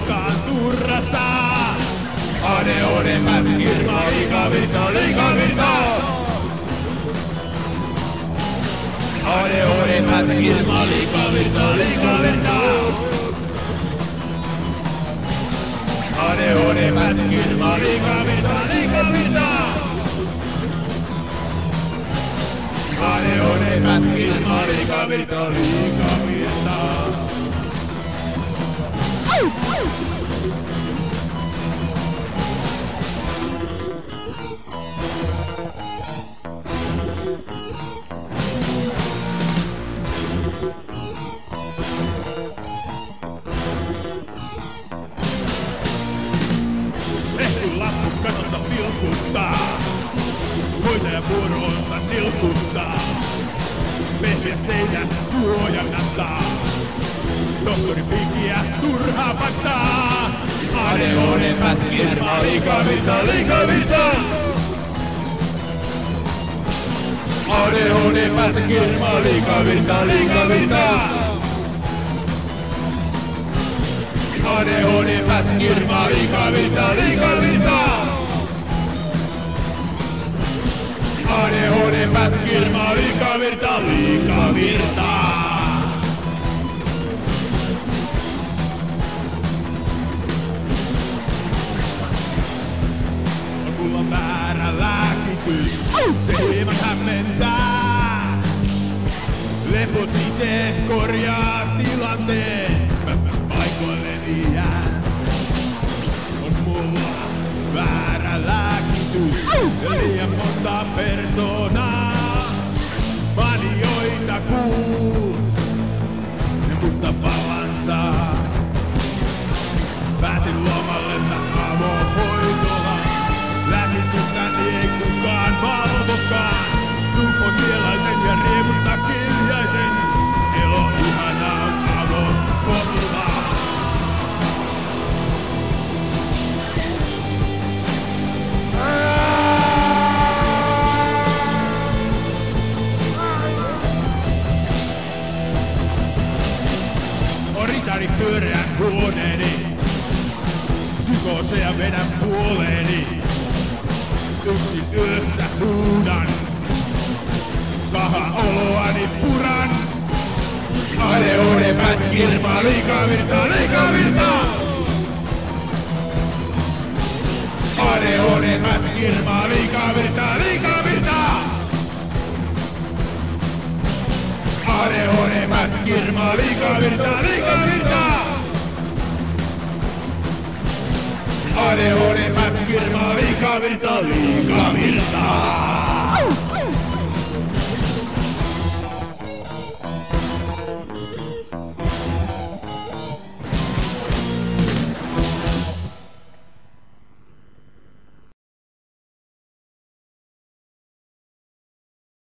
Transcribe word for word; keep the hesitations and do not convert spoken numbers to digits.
koskaan turrassa. Ane ode pääsi kirmaa, liikaa virtaa, liikaa virtaa. Ane ode pääsi kirmaa, liikaa virtaa, liikaa virtaa. Ane ode pääsi kirmaa, liikaa virtaa, liikaa virtaa. Ane ode pääsi kirmaa, liikaa virtaa, liikaa virtaa. Ehti lappu katossa pilkuttaa, hoitaja vuoroonsa nilkuttaa. Pehmeät seinät suojannattaa, tohtori piikkiä turhaa pattaa. Ane ode pääsi kirmaa, liikaa virtaa, liikaa virtaa. Ane ode pääsi kirmaa, liikaa virtaa, liikaa virtaa. Ane ode pääsi kirmaa, liikaa virtaa, liikaa virtaa. Ane ode pääsi kirmaa, liikaa virtaa, liikaa virtaa. Mulla on väärä lääkitys, se hieman hämmentää. Lepositeet korjaa tilanteen, paikoilleni jää. On mulla väärä lääkitys, liian monta persoonaa. Manioita kuus, ne musta vallansa. Pääsin lomalle mä avohoitolaan. Lähitystäni ei kukaan valvokaan. Supotielaisen ja riemusta kiljaisen. Elo ihana on avohoitolaan. Oritari pyöreän huoneeni. Psykooseja vedän puoleeni. Yksin yössä huudan. Kaha oloani puran. Ane ode pääsi kirmaa, liikaa virtaa, liikaa virtaa. Ane ode pääsi kirmaa, liikaa virtaa, liikaa virtaa. Ane ode pääsi kirmaa, liikaa virtaa, liikaa virtaa. Ane ode pääsi kirmaa, liikaa virtaa, liikaa virtaa.